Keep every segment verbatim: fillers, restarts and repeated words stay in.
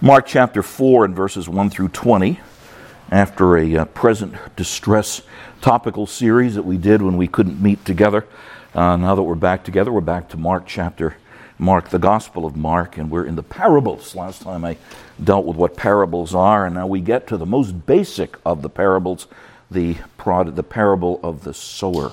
Mark chapter four and verses one through twenty, after a uh, present distress topical series that we did when we couldn't meet together. Uh, now that we're back together, we're back to Mark chapter, Mark, the Gospel of Mark, and we're in the parables. Last time I dealt with what parables are, and now we get to the most basic of the parables, the, prod, the parable of the sower.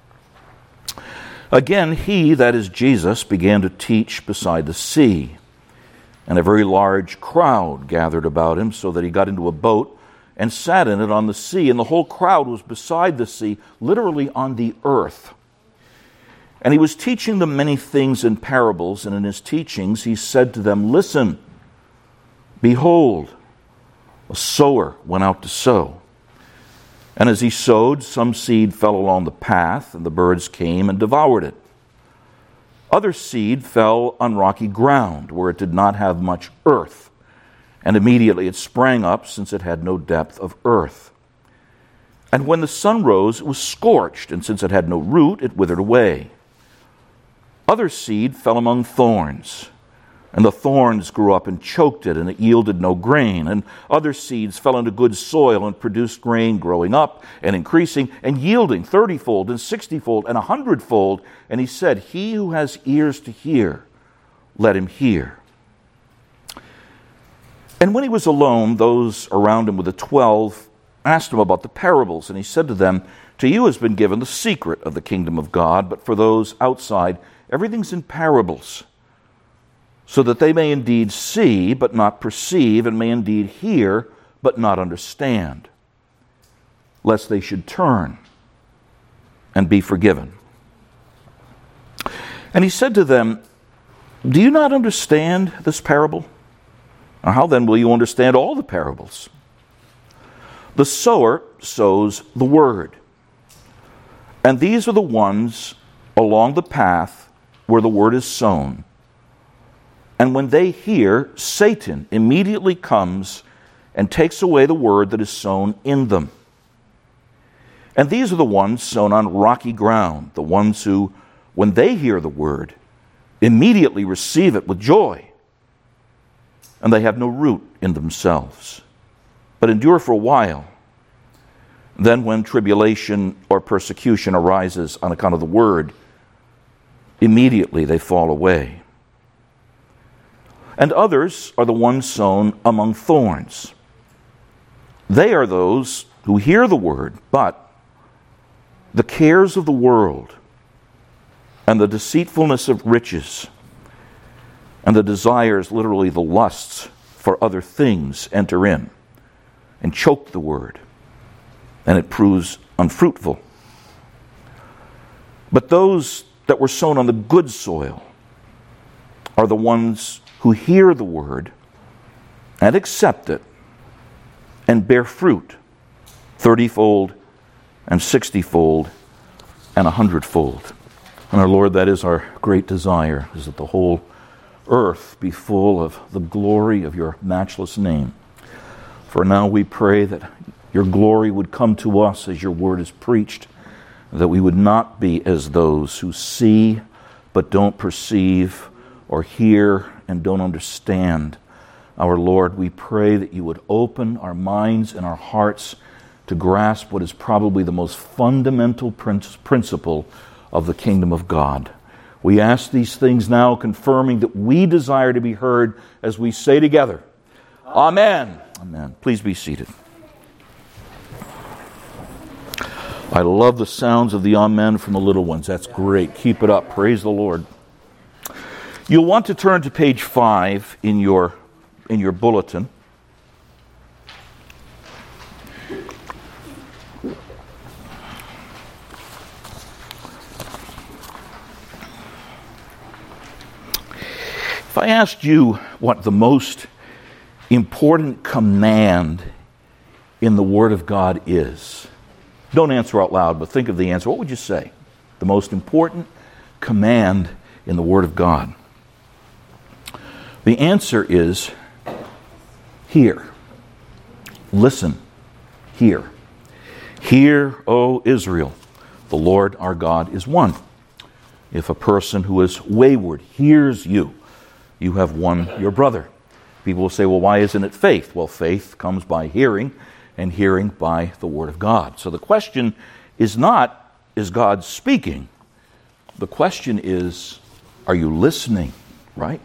Again, he, that is Jesus, began to teach beside the sea. And a very large crowd gathered about him, so that he got into a boat and sat in it on the sea. And the whole crowd was beside the sea, literally on the earth. And he was teaching them many things in parables, and in his teachings he said to them, "Listen, behold, a sower went out to sow. And as he sowed, some seed fell along the path, and the birds came and devoured it. Other seed fell on rocky ground, where it did not have much earth, and immediately it sprang up, since it had no depth of earth. And when the sun rose, it was scorched, and since it had no root, it withered away. Other seed fell among thorns, and the thorns grew up and choked it, and it yielded no grain. And other seeds fell into good soil and produced grain, growing up and increasing and yielding thirtyfold and sixtyfold and a hundredfold. And he said, He who has ears to hear, let him hear." And when he was alone, those around him with the twelve asked him about the parables. And he said to them, "To you has been given the secret of the kingdom of God, but for those outside, everything's in parables, so that they may indeed see, but not perceive, and may indeed hear, but not understand, lest they should turn and be forgiven." And he said to them, "Do you not understand this parable? Or how then will you understand all the parables? The sower sows the word, and these are the ones along the path where the word is sown. And when they hear, Satan immediately comes and takes away the word that is sown in them. And these are the ones sown on rocky ground, the ones who, when they hear the word, immediately receive it with joy. And they have no root in themselves, but endure for a while. Then when tribulation or persecution arises on account of the word, immediately they fall away. And others are the ones sown among thorns. They are those who hear the word, but the cares of the world and the deceitfulness of riches and the desires, literally the lusts for other things, enter in and choke the word, and it proves unfruitful. But those that were sown on the good soil are the ones who hear the word and accept it and bear fruit thirtyfold and sixtyfold and a hundredfold. And our Lord, that is our great desire, is that the whole earth be full of the glory of your matchless name. For now we pray that your glory would come to us as your word is preached, that we would not be as those who see but don't perceive, or hear and don't understand. Our Lord, we pray that you would open our minds and our hearts to grasp what is probably the most fundamental principle of the kingdom of God. We ask these things now, confirming that we desire to be heard as we say together, Amen. Amen. Please be seated. I love the sounds of the amen from the little ones. That's great. Keep it up. Praise the Lord. You'll want to turn to page five in your in your bulletin. If I asked you what the most important command in the Word of God is, don't answer out loud, but think of the answer. What would you say? The most important command in the Word of God. The answer is hear. Listen. Hear. Hear, O Israel, the Lord our God is one. If a person who is wayward hears you, you have won your brother. People will say, well, why isn't it faith? Well, faith comes by hearing, and hearing by the Word of God. So the question is not, is God speaking? The question is, are you listening, right?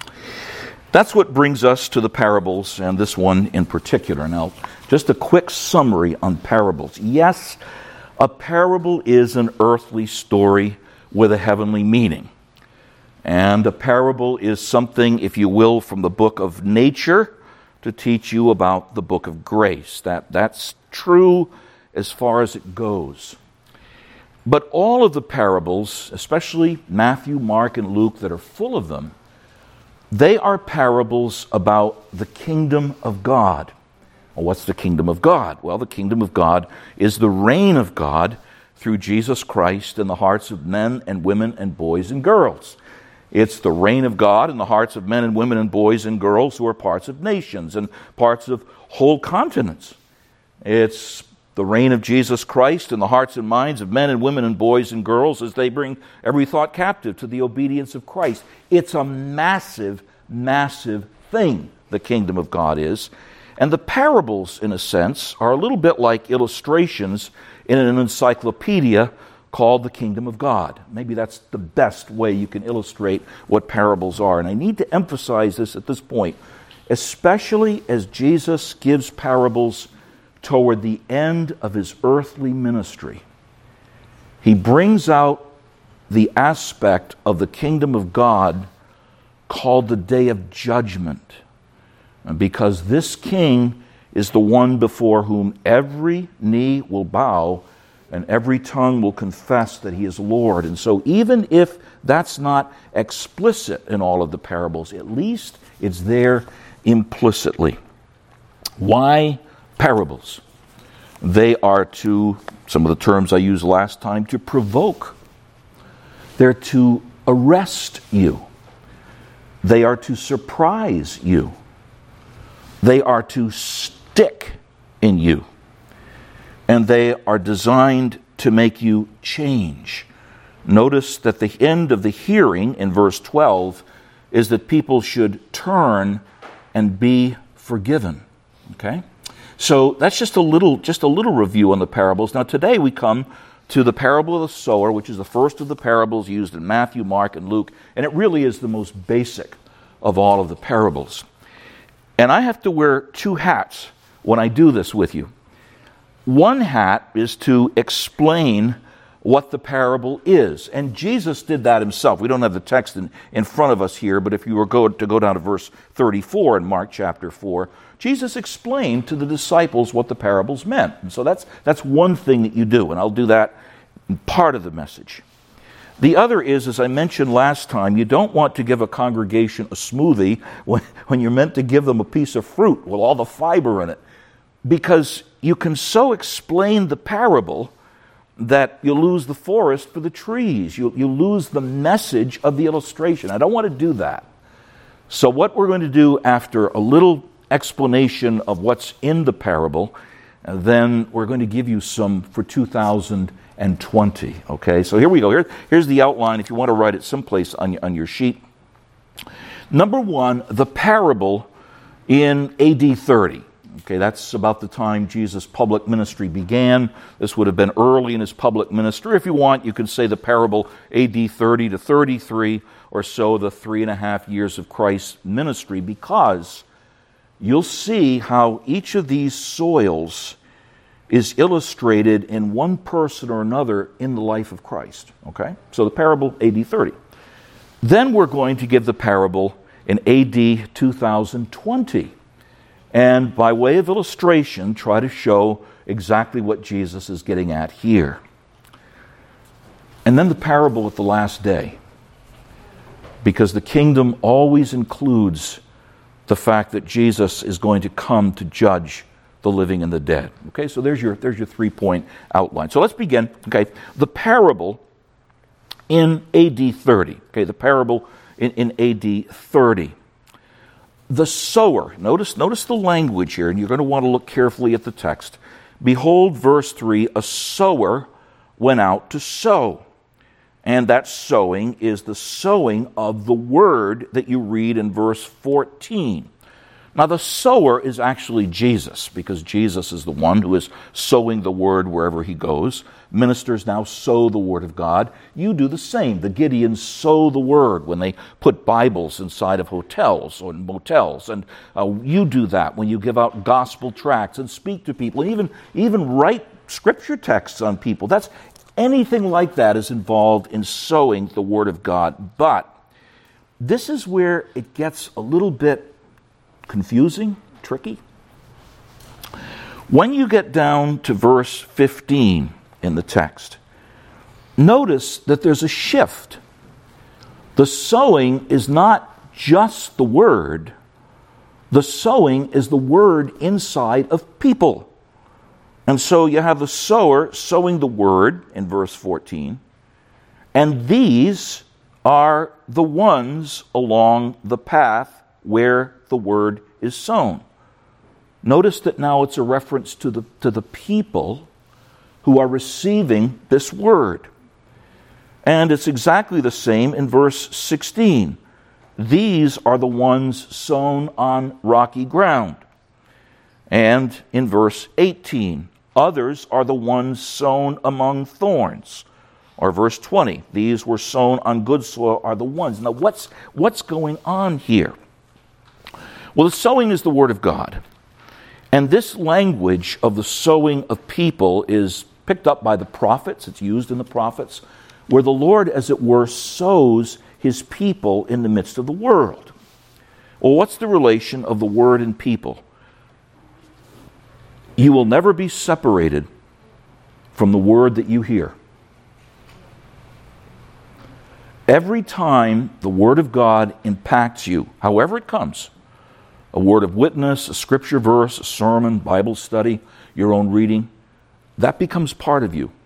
That's what brings us to the parables, and this one in particular. Now, just a quick summary on parables. Yes, a parable is an earthly story with a heavenly meaning. And a parable is something, if you will, from the book of nature to teach you about the book of grace. That, that's true as far as it goes. But all of the parables, especially Matthew, Mark, and Luke that are full of them, they are parables about the kingdom of God. Well, what's the kingdom of God? Well, the kingdom of God is the reign of God through Jesus Christ in the hearts of men and women and boys and girls. It's the reign of God in the hearts of men and women and boys and girls who are parts of nations and parts of whole continents. It's the reign of Jesus Christ in the hearts and minds of men and women and boys and girls as they bring every thought captive to the obedience of Christ. It's a massive, massive thing, the kingdom of God is. And the parables, in a sense, are a little bit like illustrations in an encyclopedia called the kingdom of God. Maybe that's the best way you can illustrate what parables are. And I need to emphasize this at this point, especially as Jesus gives parables toward the end of his earthly ministry. He brings out the aspect of the kingdom of God called the day of judgment. And because this king is the one before whom every knee will bow and every tongue will confess that he is Lord. And so even if that's not explicit in all of the parables, at least it's there implicitly. Why parables? They are to, some of the terms I used last time, to provoke. They're to arrest you. They are to surprise you. They are to stick in you. And they are designed to make you change. Notice that the end of the hearing in verse twelve is that people should turn and be forgiven. Okay? So that's just a little just a little review on the parables. Now today we come to the parable of the sower, which is the first of the parables used in Matthew, Mark, and Luke, and it really is the most basic of all of the parables. And I have to wear two hats when I do this with you. One hat is to explain what the parable is. And Jesus did that himself. We don't have the text in, in front of us here, but if you were go, to go down to verse thirty-four in Mark chapter four, Jesus explained to the disciples what the parables meant. And so that's, that's one thing that you do, and I'll do that in part of the message. The other is, as I mentioned last time, you don't want to give a congregation a smoothie when, when you're meant to give them a piece of fruit with all the fiber in it. Because you can so explain the parable that you lose the forest for the trees. You, you lose the message of the illustration. I don't want to do that. So what we're going to do after a little explanation of what's in the parable, then we're going to give you some for two thousand twenty. Okay, so here we go. Here, here's the outline if you want to write it someplace on your, on your sheet. Number one, the parable in A D thirty. Okay, that's about the time Jesus' public ministry began. This would have been early in his public ministry. If you want, you could say the parable A D thirty to thirty-three or so, the three and a half years of Christ's ministry, because you'll see how each of these soils is illustrated in one person or another in the life of Christ. Okay, so the parable A D thirty. Then we're going to give the parable in A D two thousand twenty. And by way of illustration, try to show exactly what Jesus is getting at here. And then the parable at the last day. Because the kingdom always includes the fact that Jesus is going to come to judge the living and the dead. Okay, so there's your, there's your three-point outline. So let's begin. Okay, the parable in A D thirty. Okay, the parable in, in A D thirty. The sower, notice, notice the language here, and you're going to want to look carefully at the text. Behold, verse three, a sower went out to sow. And that sowing is the sowing of the word that you read in verse fourteen. Now, the sower is actually Jesus, because Jesus is the one who is sowing the word wherever he goes. Ministers now sow the word of God. You do the same. The Gideons sow the word when they put Bibles inside of hotels or motels. And uh, you do that when you give out gospel tracts and speak to people, and even, even write scripture texts on people. That's anything like that is involved in sowing the word of God. But this is where it gets a little bit confusing, tricky. When you get down to verse fifteen in the text, notice that there's a shift. The sowing is not just the word. The sowing is the word inside of people. And so you have the sower sowing the word in verse fourteen, and these are the ones along the path where the word is sown. Notice that now it's a reference to the, to the people who are receiving this word. And it's exactly the same in verse sixteen. These are the ones sown on rocky ground. And in verse eighteen, others are the ones sown among thorns. Or verse twenty, these were sown on good soil are the ones. Now what's, what's going on here? Well, the sowing is the word of God. And this language of the sowing of people is picked up by the prophets. It's used in the prophets, where the Lord, as it were, sows his people in the midst of the world. Well, what's the relation of the word and people? You will never be separated from the word that you hear. Every time the word of God impacts you, however it comes, a word of witness, a scripture verse, a sermon, Bible study, your own reading, that becomes part of you.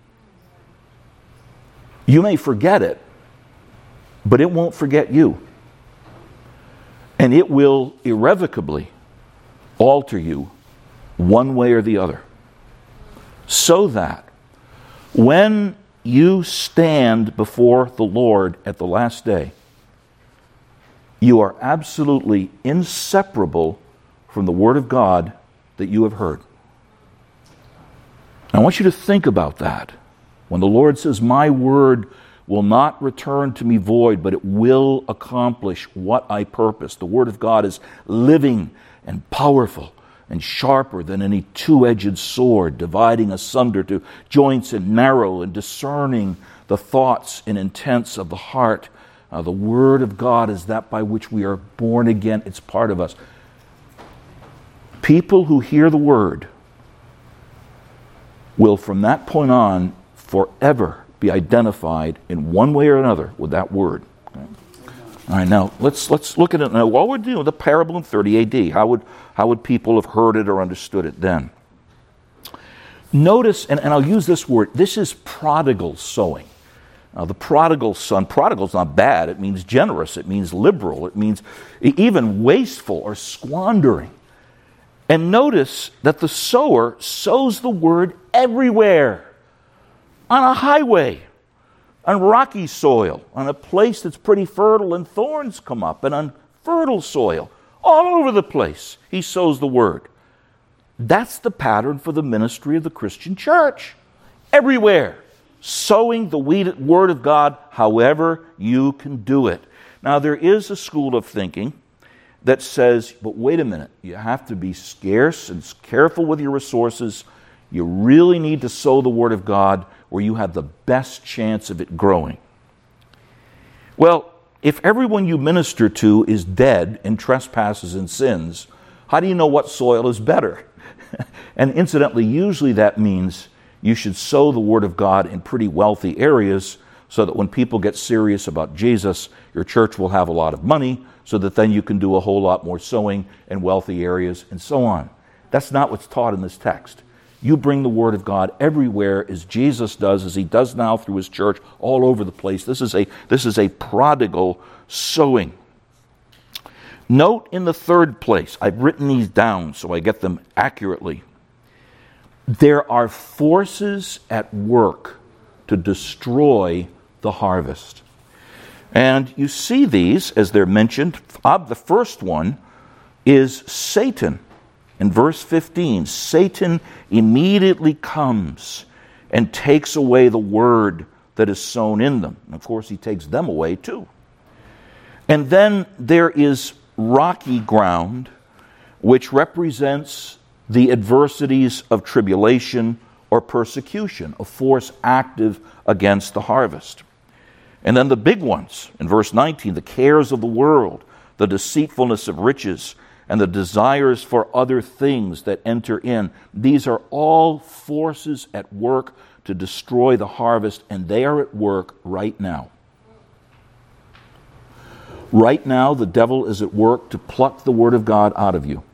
You may forget it, but it won't forget you. And it will irrevocably alter you one way or the other. So that when you stand before the Lord at the last day, you are absolutely inseparable from the Word of God that you have heard. I want you to think about that. When the Lord says, my word will not return to me void, but it will accomplish what I purpose. The Word of God is living and powerful and sharper than any two-edged sword, dividing asunder to joints and marrow and discerning the thoughts and intents of the heart. Uh, the Word of God is that by which we are born again. It's part of us. People who hear the Word will from that point on forever be identified in one way or another with that Word. Okay? All right, now let's let's look at it now. While we're dealing with the parable in thirty A D, how would how would people have heard it or understood it then? Notice, and, and I'll use this word, this is prodigal sowing. Now, the prodigal son, prodigal is not bad. It means generous. It means liberal. It means even wasteful or squandering. And notice that the sower sows the word everywhere. On a highway, on rocky soil, on a place that's pretty fertile and thorns come up, and on fertile soil, all over the place, he sows the word. That's the pattern for the ministry of the Christian church. Everywhere. Sowing the word of God however you can do it. Now, there is a school of thinking that says, but wait a minute, you have to be scarce and careful with your resources. You really need to sow the word of God where you have the best chance of it growing. Well, if everyone you minister to is dead in trespasses and sins, how do you know what soil is better? And incidentally, usually that means you should sow the word of God in pretty wealthy areas so that when people get serious about Jesus, your church will have a lot of money so that then you can do a whole lot more sowing in wealthy areas and so on. That's not what's taught in this text. You bring the word of God everywhere as Jesus does, as he does now through his church all over the place. This is a, this is a prodigal sowing. Note in the third place, I've written these down so I get them accurately. There are forces at work to destroy the harvest. And you see these as they're mentioned. The first one is Satan. In verse fifteen, Satan immediately comes and takes away the word that is sown in them. And of course, he takes them away too. And then there is rocky ground, which represents the adversities of tribulation or persecution, a force active against the harvest. And then the big ones, in verse nineteen, the cares of the world, the deceitfulness of riches, and the desires for other things that enter in. These are all forces at work to destroy the harvest, and they are at work right now. Right now, the devil is at work to pluck the Word of God out of you.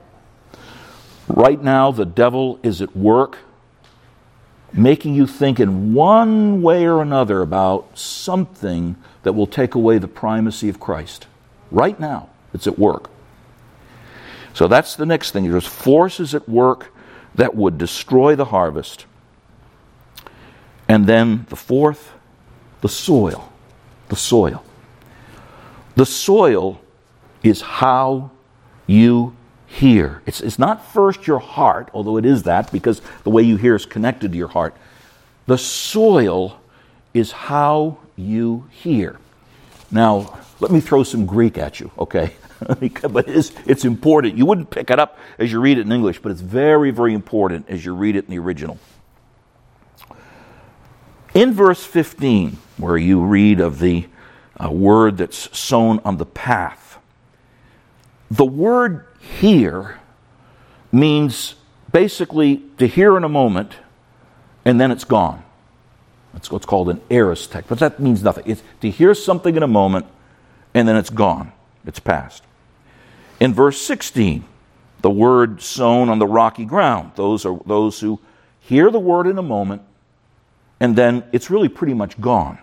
Right now, the devil is at work making you think in one way or another about something that will take away the primacy of Christ. Right now, it's at work. So that's the next thing. There's forces at work that would destroy the harvest. And then the fourth, the soil. The soil. The soil is how you hear. It's, it's not first your heart, although it is that, because the way you hear is connected to your heart. The soil is how you hear. Now, let me throw some Greek at you, okay? But it's, it's important. You wouldn't pick it up as you read it in English, but it's very, very important as you read it in the original. In verse fifteen, where you read of the uh, word that's sown on the path, the word hear means basically to hear in a moment and then it's gone. That's what's called an aorist text, but that means nothing. It's to hear something in a moment and then it's gone. It's past. In verse sixteen, the word sown on the rocky ground. Those are those who hear the word in a moment and then it's really pretty much gone.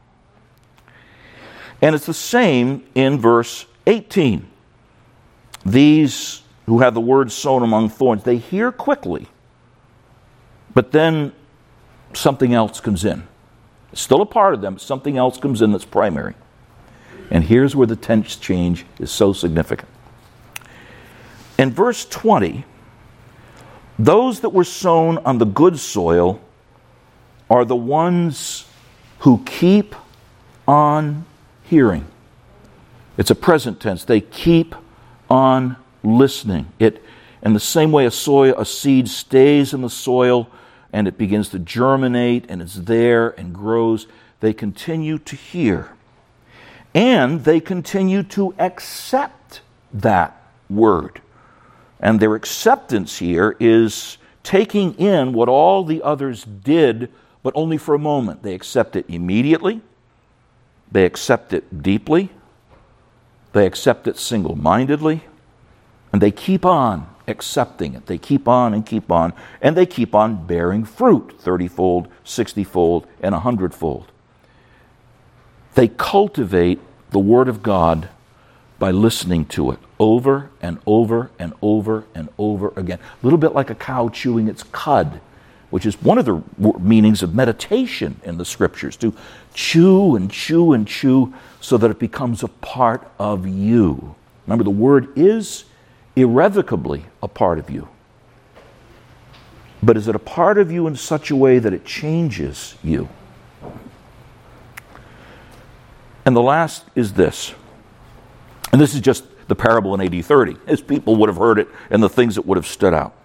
And it's the same in verse eighteen. These who have the word sown among thorns, they hear quickly, but then something else comes in. It's still a part of them, but something else comes in that's primary. And here's where the tense change is so significant. In verse twenty, those that were sown on the good soil are the ones who keep on hearing. It's a present tense. They keep on listening. It, in the same way a soil, a seed stays in the soil and it begins to germinate and it's there and grows, they continue to hear. And they continue to accept that word. And their acceptance here is taking in what all the others did, but only for a moment. They accept it immediately. They accept it deeply. They accept it single-mindedly. And they keep on accepting it. They keep on and keep on. And they keep on bearing fruit, thirty-fold, sixty-fold, and a hundredfold. They cultivate the Word of God by listening to it over and over and over and over again. A little bit like a cow chewing its cud, which is one of the meanings of meditation in the Scriptures, to chew and chew and chew so that it becomes a part of you. Remember, the Word is irrevocably a part of you. But is it a part of you in such a way that it changes you? And the last is this. And this is just the parable in A D thirty, as people would have heard it and the things that would have stood out.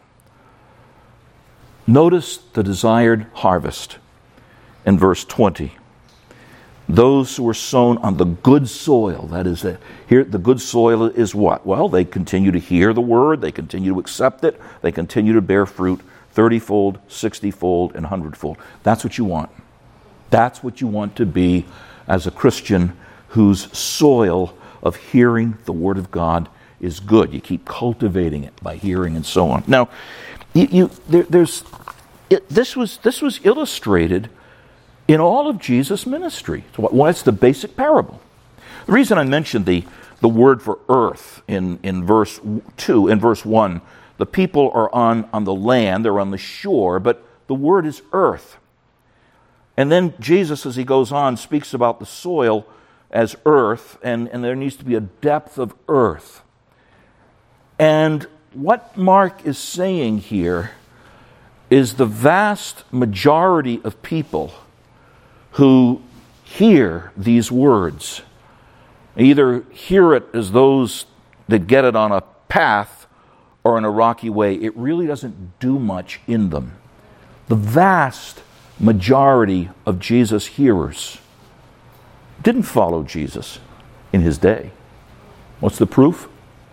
Notice the desired harvest in verse twenty. Those who are sown on the good soil, that is, a, here the good soil is what? Well, they continue to hear the word, they continue to accept it, they continue to bear fruit, thirty-fold, sixty-fold, and hundredfold. That's what you want. That's what you want to be as a Christian whose soil of hearing the Word of God is good. You keep cultivating it by hearing and so on. Now, you, you there, there's it, this was this was illustrated in all of Jesus' ministry. So that's the basic parable. The reason I mentioned the the word for earth in in verse two, in verse one, the people are on on the land, they're on the shore, but the word is earth. And then Jesus, as he goes on, speaks about the soil as earth, and, and there needs to be a depth of earth. And what Mark is saying here is the vast majority of people who hear these words either hear it as those that get it on a path or in a rocky way. It really doesn't do much in them. The vast majority of Jesus' hearers didn't follow Jesus in his day. What's the proof?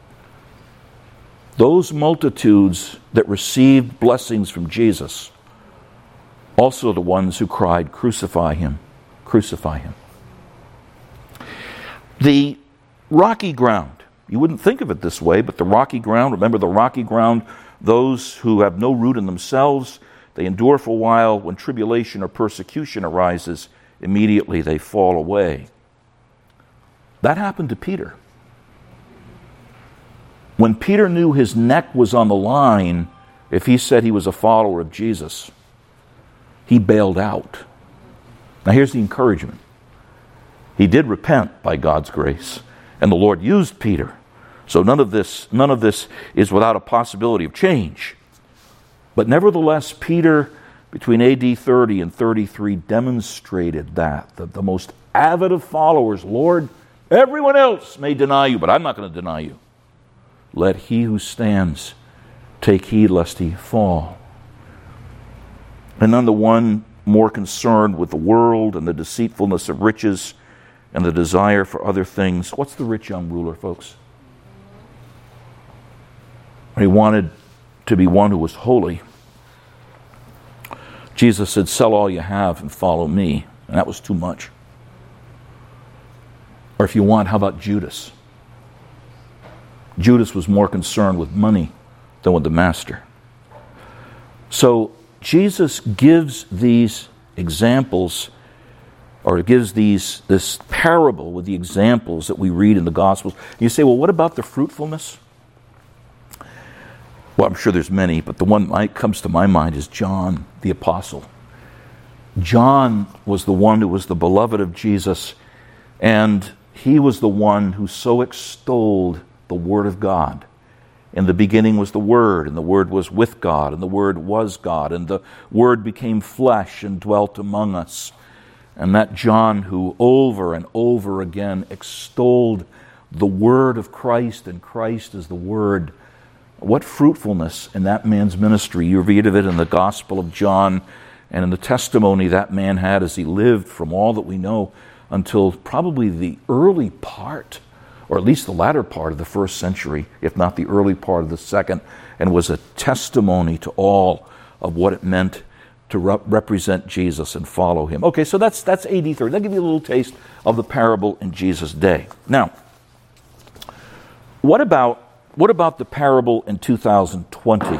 Those multitudes that received blessings from Jesus, also the ones who cried, "Crucify him, crucify him." The rocky ground, you wouldn't think of it this way, but the rocky ground, remember the rocky ground, those who have no root in themselves, they endure for a while. When tribulation or persecution arises, immediately they fall away. That happened to Peter. When Peter knew his neck was on the line, if he said he was a follower of Jesus, he bailed out. Now here's the encouragement. He did repent by God's grace, and the Lord used Peter. So none of this, none of this is without a possibility of change. But nevertheless, Peter, between A D thirty and thirty-three, demonstrated that. The, the most avid of followers, "Lord, everyone else may deny you, but I'm not going to deny you. Let he who stands take heed lest he fall." And none the one more concerned with the world and the deceitfulness of riches and the desire for other things. What's the rich young ruler, folks? He wanted to be one who was holy. Jesus said, "Sell all you have and follow me." And that was too much. Or if you want, how about Judas? Judas was more concerned with money than with the master. So Jesus gives these examples, or gives these this parable with the examples that we read in the Gospels. And you say, well, what about the fruitfulness? Well, I'm sure there's many, but the one that comes to my mind is John the Apostle. John was the one who was the beloved of Jesus, and he was the one who so extolled the Word of God. In the beginning was the Word, and the Word was with God, and the Word was God, and the Word became flesh and dwelt among us. And that John who over and over again extolled the Word of Christ, and Christ as the Word. What fruitfulness in that man's ministry. You read of it in the Gospel of John, and in the testimony that man had as he lived from all that we know until probably the early part, or at least the latter part of the first century, if not the early part of the second, and was a testimony to all of what it meant to rep- represent Jesus and follow him. Okay, so that's that's A D thirty. That'll give you a little taste of the parable in Jesus' day. Now, what about what about the parable in two thousand twenty?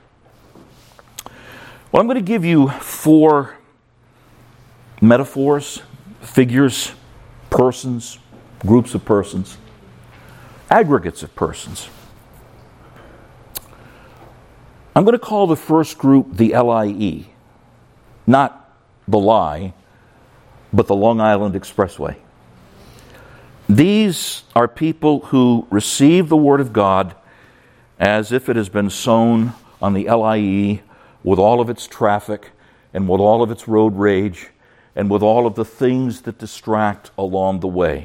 Well, I'm going to give you four metaphors, figures, persons, groups of persons, aggregates of persons. I'm going to call the first group the L I E, not the lie, but the Long Island Expressway. These are people who receive the Word of God as if it has been sown on the L I E with all of its traffic and with all of its road rage and with all of the things that distract along the way.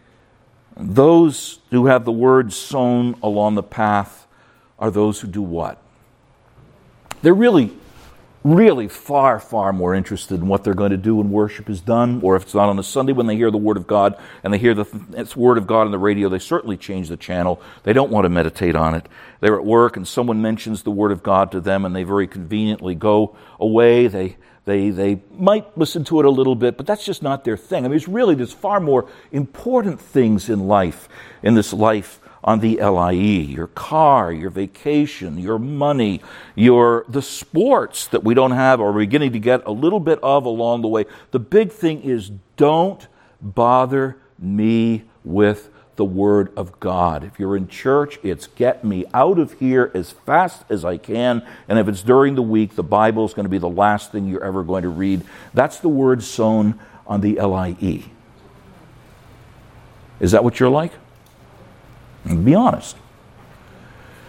Those who have the Word sown along the path are those who do what? They're really, really far, far more interested in what they're going to do when worship is done, or if it's not on a Sunday when they hear the Word of God and they hear the it's Word of God on the radio, they certainly change the channel. They don't want to meditate on it. They're at work and someone mentions the Word of God to them and they very conveniently go away. They They they might listen to it a little bit, but that's just not their thing. I mean, it's really, there's far more important things in life, in this life on the L I E. Your car, your vacation, your money, your the sports that we don't have or we're beginning to get a little bit of along the way. The big thing is, don't bother me with the Word of God. If you're in church, it's get me out of here as fast as I can. And if it's during the week, the Bible is going to be the last thing you're ever going to read. That's the word sown on the L I E. Is that what you're like? Be honest.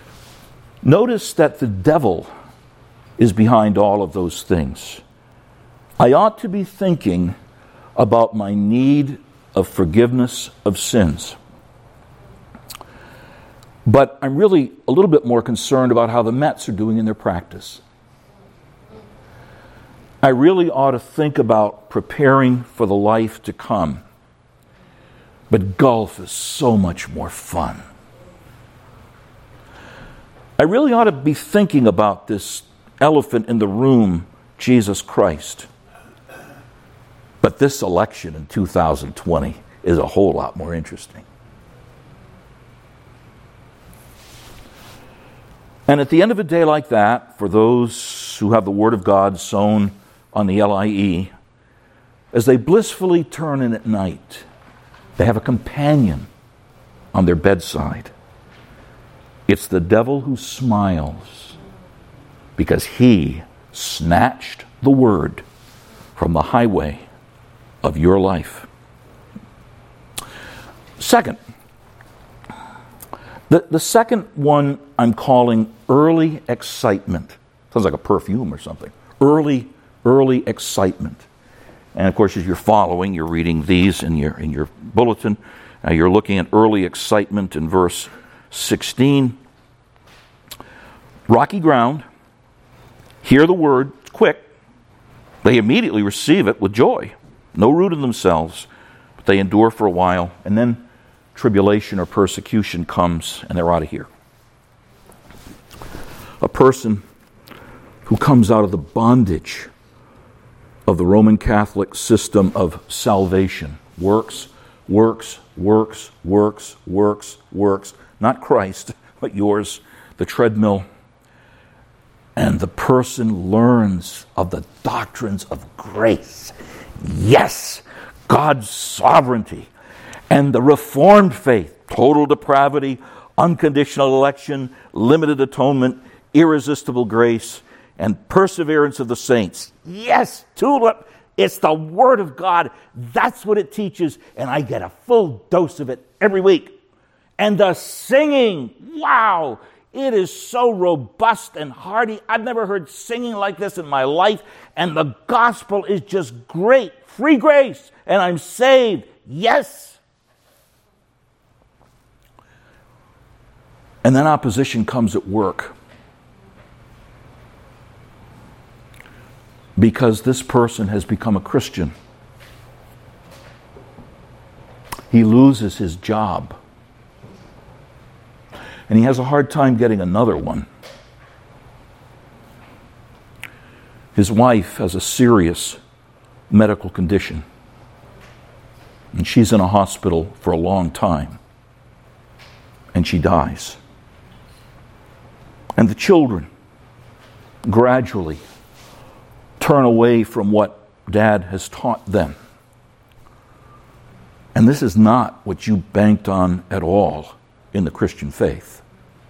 Notice that the devil is behind all of those things. I ought to be thinking about my need of forgiveness of sins. But I'm really a little bit more concerned about how the Mets are doing in their practice. I really ought to think about preparing for the life to come. But golf is so much more fun. I really ought to be thinking about this elephant in the room, Jesus Christ. But this election in two thousand twenty is a whole lot more interesting. And at the end of a day like that, for those who have the Word of God sown on the L I E, as they blissfully turn in at night, they have a companion on their bedside. It's the devil who smiles because he snatched the word from the highway of your life. Second, the, the second one I'm calling early excitement. Sounds like a perfume or something. Early, early excitement. And of course, as you're following, you're reading these in your in your bulletin. Uh, you're looking at early excitement in verse sixteen. Rocky ground. Hear the word. It's quick. They immediately receive it with joy. No root in themselves, but they endure for a while, and then tribulation or persecution comes, and they're out of here. A person who comes out of the bondage of the Roman Catholic system of salvation. Works, works, works, works, works, works. Not Christ, but yours, the treadmill. And the person learns of the doctrines of grace. Yes, God's sovereignty. And the Reformed faith, total depravity, unconditional election, limited atonement, irresistible grace, and perseverance of the saints. Yes, tulip, it's the Word of God. That's what it teaches, and I get a full dose of it every week. And the singing, wow, it is so robust and hearty. I've never heard singing like this in my life, and the gospel is just great. Free grace, and I'm saved. Yes. And then opposition comes at work. Because this person has become a Christian. He loses his job. And he has a hard time getting another one. His wife has a serious medical condition. And she's in a hospital for a long time. And she dies. And the children gradually turn away from what Dad has taught them. And this is not what you banked on at all in the Christian faith.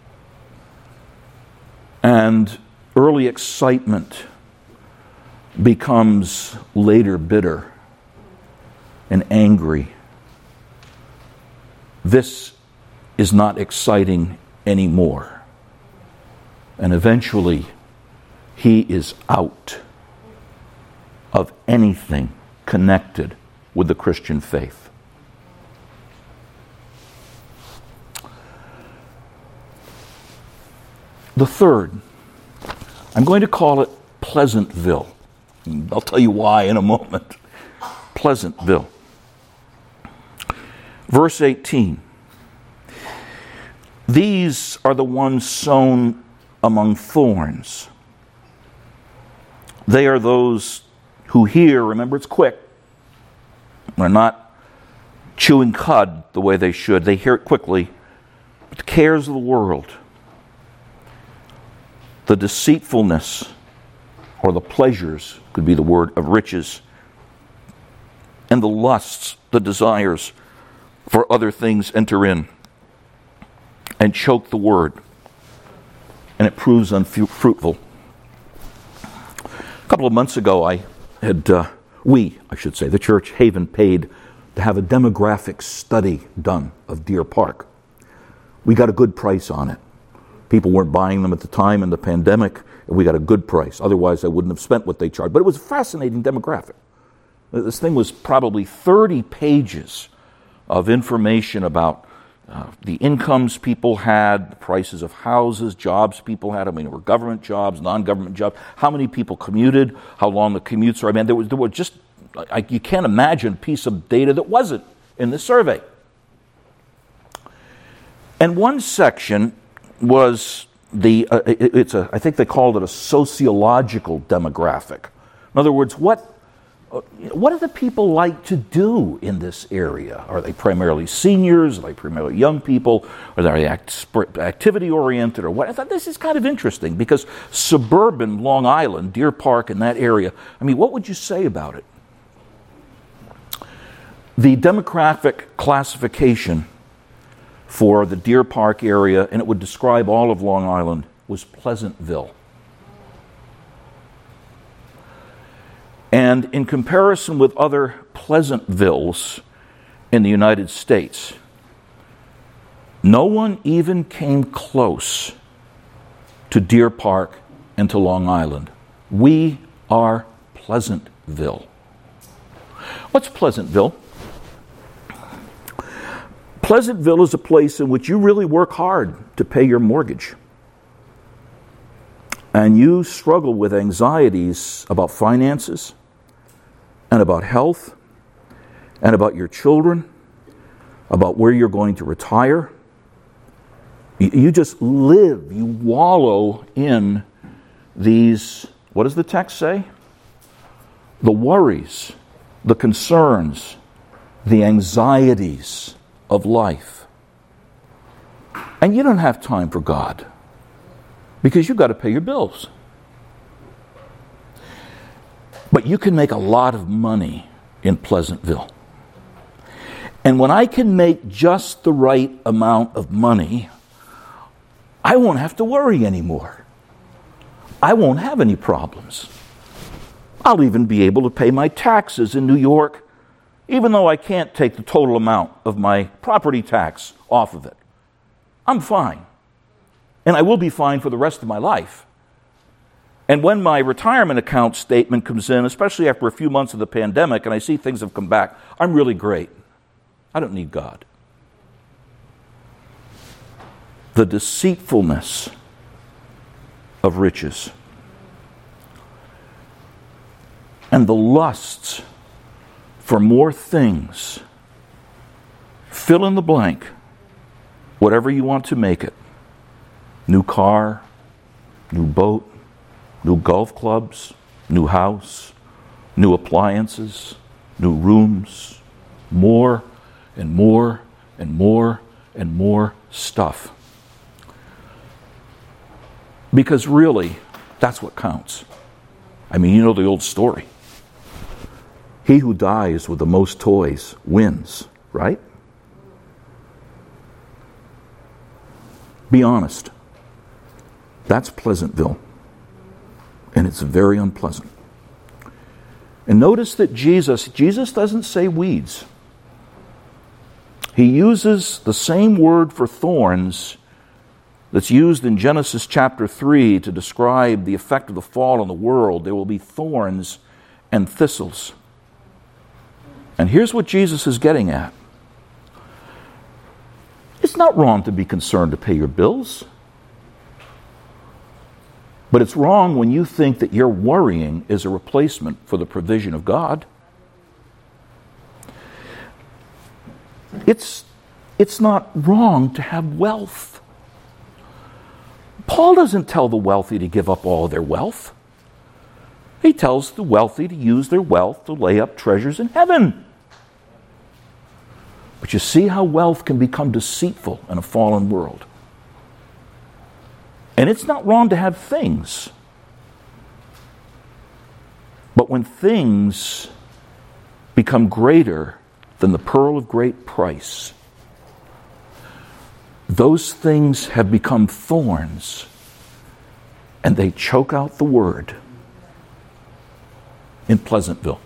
And early excitement becomes later bitter and angry. This is not exciting anymore. And eventually, he is out of anything connected with the Christian faith. The third, I'm going to call it Pleasantville. I'll tell you why in a moment. Pleasantville. Verse eighteen. These are the ones sown among thorns. They are those who hear, remember it's quick. They're not chewing cud the way they should. They hear it quickly. But the cares of the world, the deceitfulness, or the pleasures, could be the word, of riches, and the lusts, the desires for other things enter in and choke the word, and it proves unfruitful. A couple of months ago, I had, uh, we, I should say, the church, Haven, paid to have a demographic study done of Deer Park. We got a good price on it. People weren't buying them at the time in the pandemic, and we got a good price. Otherwise, I wouldn't have spent what they charged. But it was a fascinating demographic. This thing was probably thirty pages of information about uh, the incomes people had, the prices of houses, jobs people had. I mean, there were government jobs, non-government jobs, how many people commuted, how long the commutes are. I mean, there was, there were just, I, you can't imagine a piece of data that wasn't in this survey. And one section was the, uh, it, it's a, I think they called it a sociological demographic. In other words, what What do the people like to do in this area? Are they primarily seniors? Are they primarily young people? Are they act- activity-oriented or what? I thought this is kind of interesting because suburban Long Island, Deer Park and that area, I mean, what would you say about it? The demographic classification for the Deer Park area, and it would describe all of Long Island, was Pleasantville. And in comparison with other Pleasantvilles in the United States, no one even came close to Deer Park and to Long Island. We are Pleasantville. What's Pleasantville? Pleasantville is a place in which you really work hard to pay your mortgage. And you struggle with anxieties about finances, and about health, and about your children, about where you're going to retire. You just live, you wallow in these, what does the text say? The worries, the concerns, the anxieties of life. And you don't have time for God because you've got to pay your bills. But you can make a lot of money in Pleasantville. And when I can make just the right amount of money, I won't have to worry anymore. I won't have any problems. I'll even be able to pay my taxes in New York, even though I can't take the total amount of my property tax off of it. I'm fine. And I will be fine for the rest of my life. And when my retirement account statement comes in, especially after a few months of the pandemic, and I see things have come back, I'm really great. I don't need God. The deceitfulness of riches and the lusts for more things. Fill in the blank, whatever you want to make it. New car, new boat, new golf clubs, new house, new appliances, new rooms, more and more and more and more stuff. Because really, that's what counts. I mean, you know the old story. He who dies with the most toys wins, right? Be honest. That's Pleasantville. And it's very unpleasant. And notice that Jesus, Jesus doesn't say weeds. He uses the same word for thorns that's used in Genesis chapter three to describe the effect of the fall on the world. There will be thorns and thistles. And here's what Jesus is getting at. It's not wrong to be concerned to pay your bills. But it's wrong when you think that your worrying is a replacement for the provision of God. It's, it's not wrong to have wealth. Paul doesn't tell the wealthy to give up all of their wealth. He tells the wealthy to use their wealth to lay up treasures in heaven. But you see how wealth can become deceitful in a fallen world. And it's not wrong to have things. But when things become greater than the pearl of great price, those things have become thorns, and they choke out the word in Pleasantville.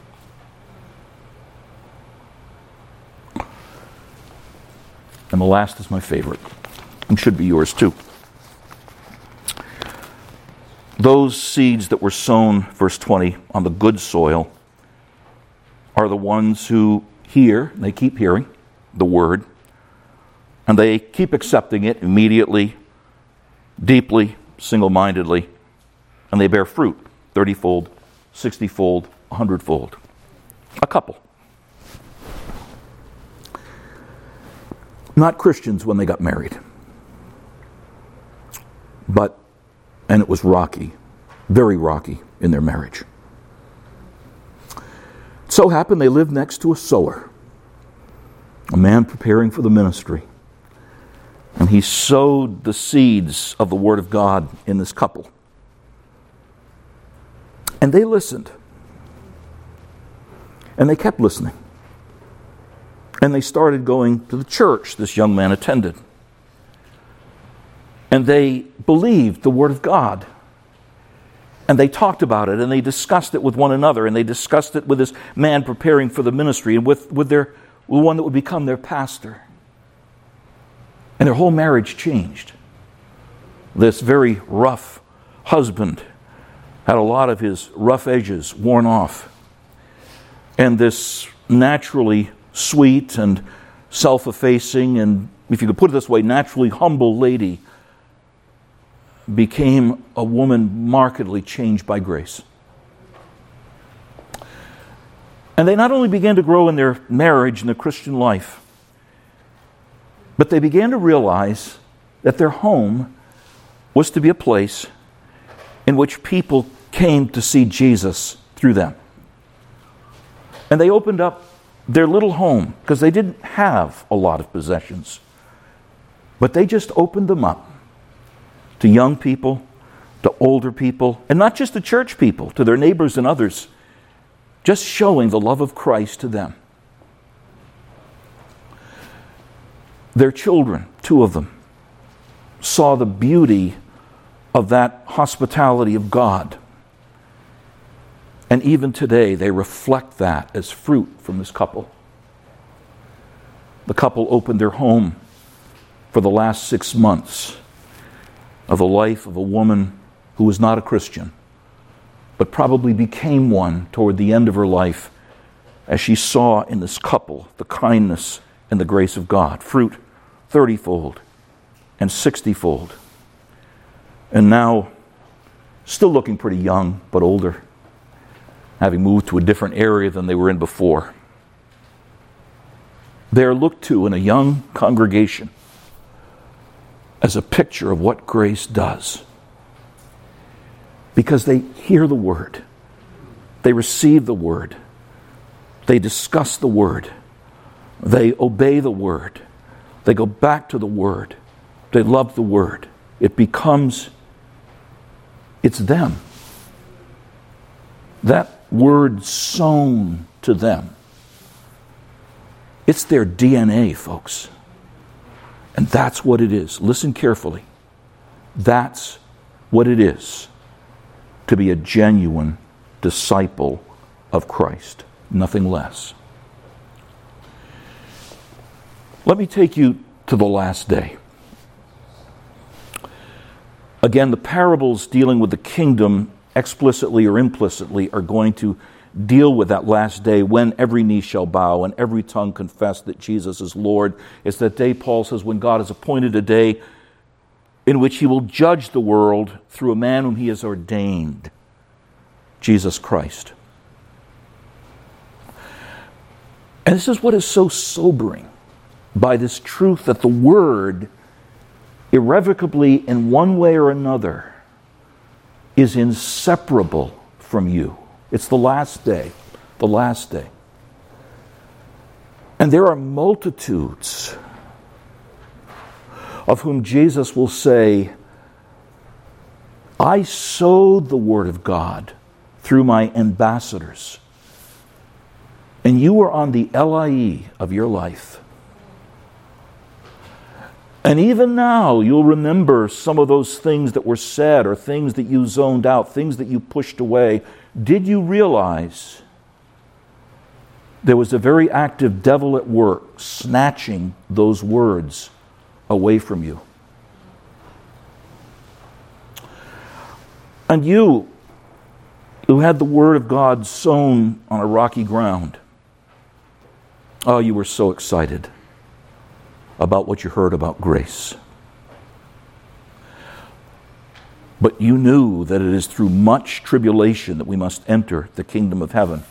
And the last is my favorite, and should be yours too. Those seeds that were sown, verse twenty, on the good soil are the ones who hear, they keep hearing the word, and they keep accepting it immediately, deeply, single-mindedly, and they bear fruit, thirty-fold, sixty-fold, a hundred-fold. A couple. Not Christians when they got married. But, and it was rocky, very rocky in their marriage. It so happened they lived next to a sower, a man preparing for the ministry. And he sowed the seeds of the Word of God in this couple. And they listened. And they kept listening. And they started going to the church this young man attended. And they believed the Word of God. And they talked about it, and they discussed it with one another, and they discussed it with this man preparing for the ministry, and with, with their with one that would become their pastor. And their whole marriage changed. This very rough husband had a lot of his rough edges worn off. And this naturally sweet and self-effacing, and if you could put it this way, naturally humble lady became a woman markedly changed by grace. And they not only began to grow in their marriage and their Christian life, but they began to realize that their home was to be a place in which people came to see Jesus through them. And they opened up their little home because they didn't have a lot of possessions. But they just opened them up to young people, to older people, and not just to church people, to their neighbors and others, just showing the love of Christ to them. Their children, two of them, saw the beauty of that hospitality of God. And even today, they reflect that as fruit from this couple. The couple opened their home for the last six months of the life of a woman who was not a Christian, but probably became one toward the end of her life as she saw in this couple the kindness and the grace of God. Fruit thirty-fold and sixty-fold. And now, still looking pretty young, but older, having moved to a different area than they were in before. They are looked to in a young congregation as a picture of what grace does. Because they hear the Word. They receive the Word. They discuss the Word. They obey the Word. They go back to the Word. They love the Word. It becomes, it's them. That Word sown to them. It's their D N A, folks. And that's what it is. Listen carefully. That's what it is to be a genuine disciple of Christ. Nothing less. Let me take you to the last day. Again, the parables dealing with the kingdom explicitly or implicitly are going to deal with that last day when every knee shall bow and every tongue confess that Jesus is Lord. It's that day, Paul says, when God has appointed a day in which he will judge the world through a man whom he has ordained, Jesus Christ. And this is what is so sobering by this truth that the Word irrevocably in one way or another is inseparable from you. It's the last day, the last day. And there are multitudes of whom Jesus will say, I sowed the Word of God through my ambassadors, and you were on the L I E of your life. And even now, you'll remember some of those things that were said or things that you zoned out, things that you pushed away. Did you realize there was a very active devil at work snatching those words away from you? And you, who had the Word of God sown on a rocky ground, oh, you were so excited about what you heard about grace. But you knew that it is through much tribulation that we must enter the kingdom of heaven.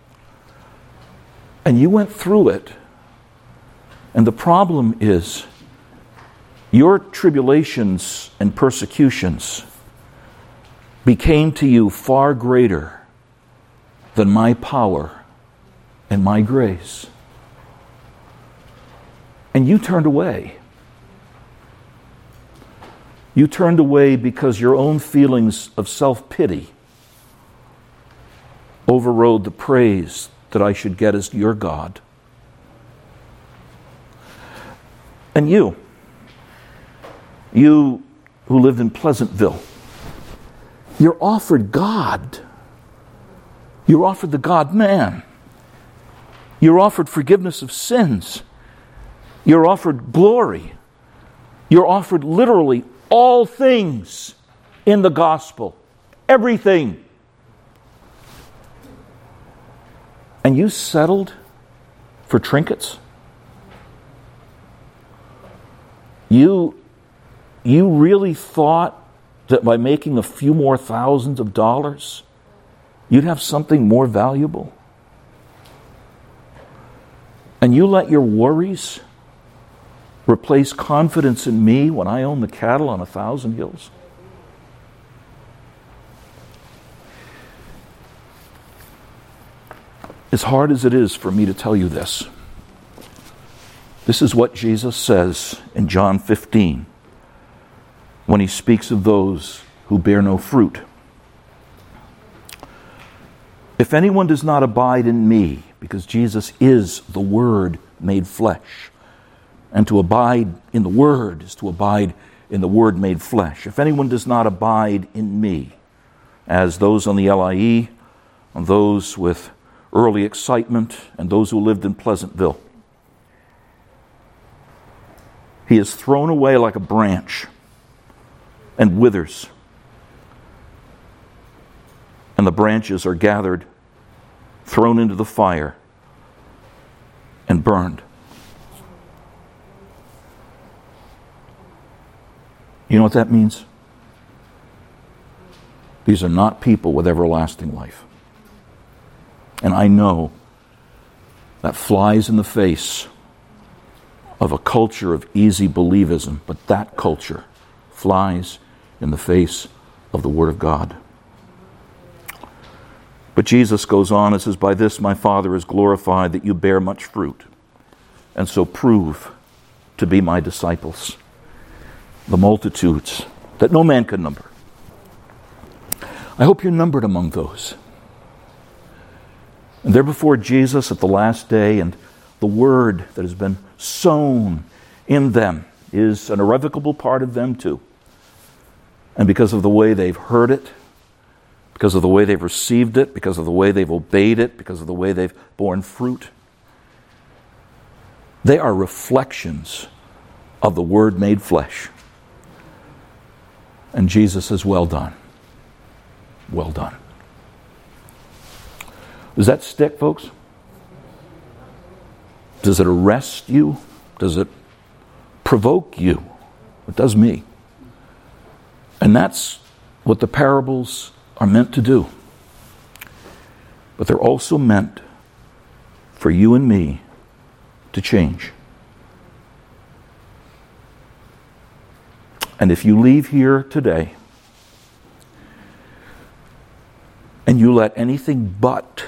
And you went through it. And the problem is, your tribulations and persecutions became to you far greater than my power and my grace. And you turned away. You turned away because your own feelings of self-pity overrode the praise that I should get as your God. And you, you who lived in Pleasantville, you're offered God. You're offered the God-man. You're offered forgiveness of sins. You're offered glory. You're offered literally all things in the gospel. Everything. And you settled for trinkets? You, you really thought that by making a few more thousands of dollars, you'd have something more valuable? And you let your worries replace confidence in me when I own the cattle on a thousand hills? As hard as it is for me to tell you this, this is what Jesus says in John fifteen when he speaks of those who bear no fruit. If anyone does not abide in me, because Jesus is the Word made flesh, and to abide in the Word is to abide in the Word made flesh. If anyone does not abide in me, as those on the L I E, and those with early excitement, and those who lived in Pleasantville, he is thrown away like a branch and withers. And the branches are gathered, thrown into the fire, and burned. You know what that means? These are not people with everlasting life. And I know that flies in the face of a culture of easy believism, but that culture flies in the face of the Word of God. But Jesus goes on and says, by this my Father is glorified, that you bear much fruit, and so prove to be my disciples. The multitudes that no man can number. I hope you're numbered among those. And they're before Jesus at the last day, and the Word that has been sown in them is an irrevocable part of them too. And because of the way they've heard it, because of the way they've received it, because of the way they've obeyed it, because of the way they've borne fruit, they are reflections of the Word made flesh. And Jesus says, well done. Well done. Does that stick, folks? Does it arrest you? Does it provoke you? It does me. And that's what the parables are meant to do. But they're also meant for you and me to change. And if you leave here today and you let anything but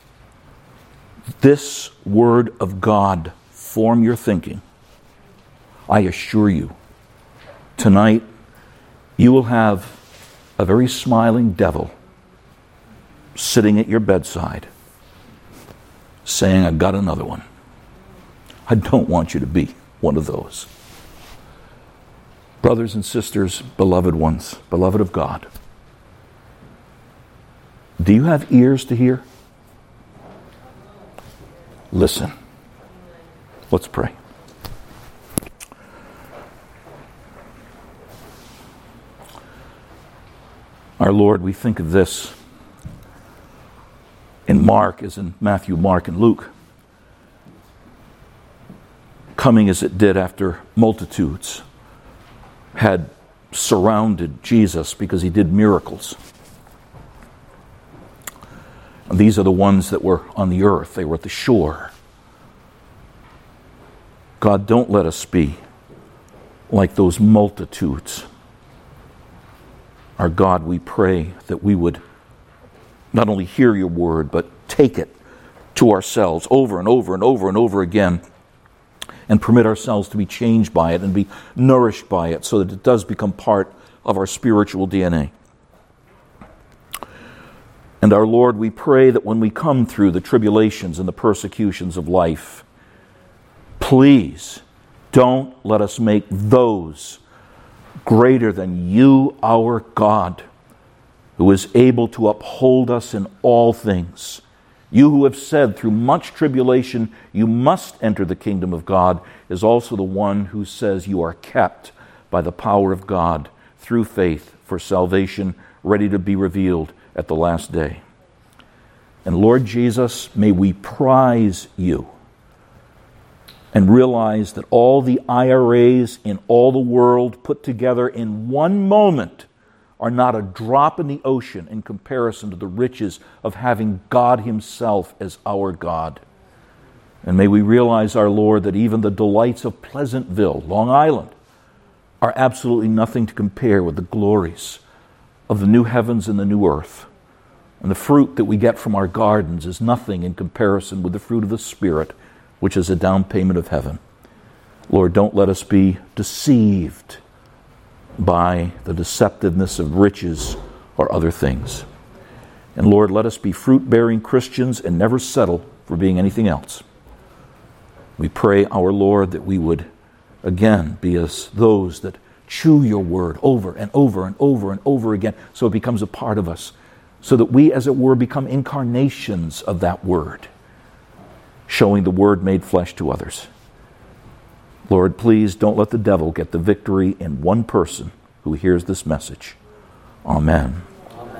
this Word of God form your thinking, I assure you, tonight you will have a very smiling devil sitting at your bedside saying, I got another one. I don't want you to be one of those. Brothers and sisters, beloved ones, beloved of God, do you have ears to hear? Listen. Let's pray. Our Lord, we think of this in Mark, as in Matthew, Mark, and Luke, coming as it did after multitudes had surrounded Jesus because he did miracles. And these are the ones that were on the earth. They were at the shore. God, don't let us be like those multitudes. Our God, we pray that we would not only hear your word, but take it to ourselves over and over and over and over again, and permit ourselves to be changed by it and be nourished by it so that it does become part of our spiritual D N A. And our Lord, we pray that when we come through the tribulations and the persecutions of life, please don't let us make those greater than you, our God, who is able to uphold us in all things. You who have said through much tribulation you must enter the kingdom of God, is also the one who says you are kept by the power of God through faith for salvation ready to be revealed at the last day. And Lord Jesus, may we prize you and realize that all the I R As in all the world put together in one moment are not a drop in the ocean in comparison to the riches of having God himself as our God. And may we realize, our Lord, that even the delights of Pleasantville, Long Island, are absolutely nothing to compare with the glories of the new heavens and the new earth. And the fruit that we get from our gardens is nothing in comparison with the fruit of the Spirit, which is a down payment of heaven. Lord, don't let us be deceived by the deceptiveness of riches or other things. And Lord, let us be fruit-bearing Christians and never settle for being anything else. We pray, our Lord, that we would again be as those that chew your word over and over and over and over again so it becomes a part of us, so that we, as it were, become incarnations of that word, showing the word made flesh to others. Lord, please don't let the devil get the victory in one person who hears this message. Amen.